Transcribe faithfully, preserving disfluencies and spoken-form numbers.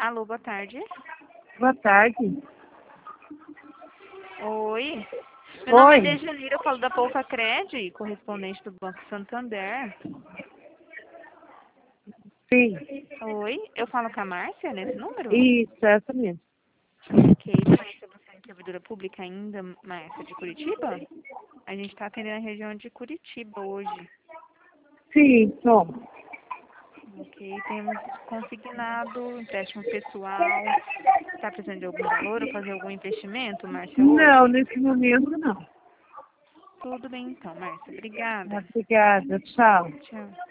Alô, boa tarde. Boa tarde. Oi. Meu nome é Oi. Dejanira, eu falo da Poupa Cred, correspondente do Banco Santander. Sim. Oi, eu falo com a Márcia nesse número? Isso, essa mesmo. Ok, Márcia, você é servidora pública ainda, Márcia, de Curitiba? A gente está atendendo a região de Curitiba hoje. Sim, somos. Ok, temos consignado empréstimo pessoal. Está precisando de algum valor ou fazer algum investimento, Márcia, Não, hoje? nesse momento não. Tudo bem então, Márcia. Obrigada. Obrigada, tchau. Tchau.